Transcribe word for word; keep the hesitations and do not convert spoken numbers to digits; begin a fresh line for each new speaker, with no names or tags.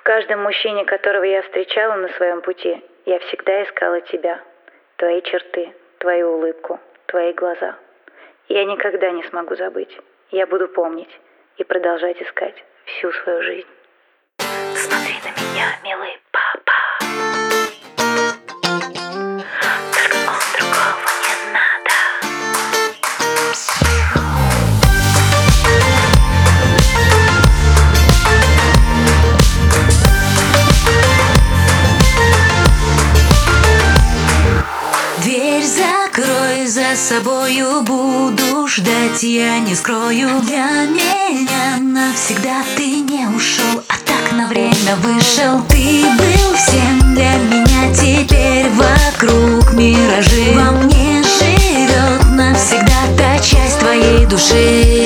каждом мужчине, которого я встречала на своем пути, я всегда искала тебя, твои черты, твою улыбку, твои глаза. Я никогда не смогу забыть. Я буду помнить и продолжать искать всю свою жизнь. Смотри на меня, милый папа. Только он другого не надо.
Дверь закрой за собою, буду ждать, я не скрою. Для меня навсегда ты не ушел, а так на время вышел. Ты был всем для меня, теперь вокруг миражи. Во мне живет навсегда та часть твоей души.